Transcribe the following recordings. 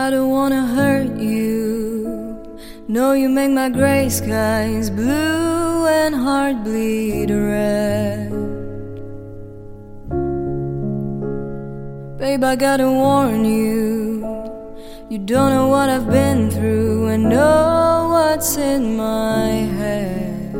I don't wanna hurt you. No, you make my gray skies blue and heart bleed red. Babe, I gotta warn you, you don't know what I've been through and know what's in my head.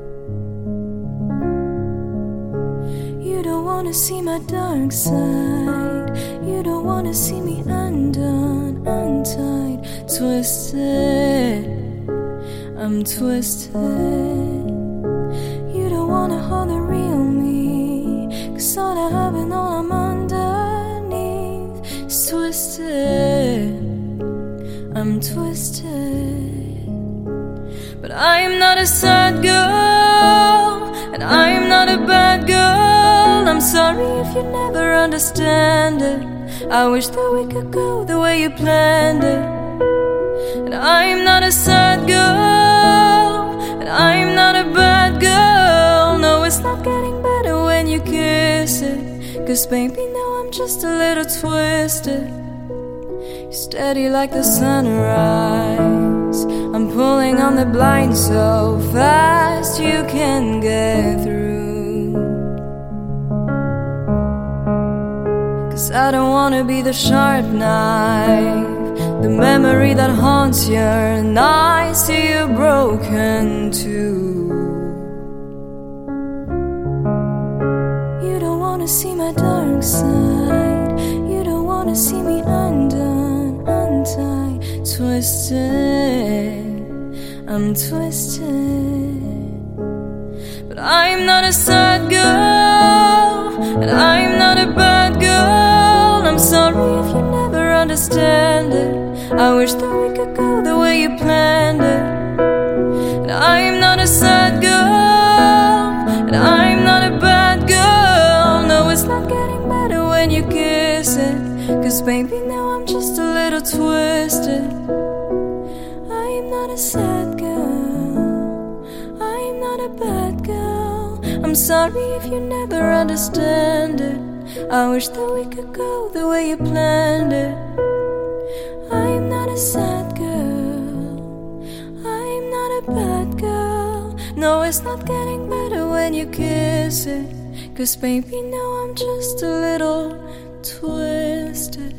You don't wanna see my dark side. You don't wanna see me undone, untied, twisted. I'm twisted. You don't wanna hold the real me, 'cause all I have and all I'm underneath is twisted. I'm twisted. But I am not a sad girl, and I am not a bad girl. I'm sorry if you never understand it. I wish that we could go the way you planned it. And I am not a sad girl, and I am not a bad girl. No, it's not getting better when you kiss it, 'cause baby, now I'm just a little twisted. You're steady like the sunrise. I'm pulling on the blind so fast you can get through. I don't wanna be the sharp knife, the memory that haunts your nights till you're broken too. You don't wanna see my dark side. You don't wanna see me undone, untied, twisted. I'm twisted. But I'm not a sad girl, and I'm not a bad girl. I'm sorry if you never understand it. I wish that we could go the way you planned it. And I'm not a sad girl, and I'm not a bad girl. No, it's not getting better when you kiss it, 'cause baby, now I'm just a little twisted. I am not a sad girl, I am not a bad girl. I'm sorry if you never understand it. I wish that we could go the way you planned it. I'm not a sad girl, I'm not a bad girl. No, it's not getting better when you kiss it, 'cause baby, now I'm just a little twisted.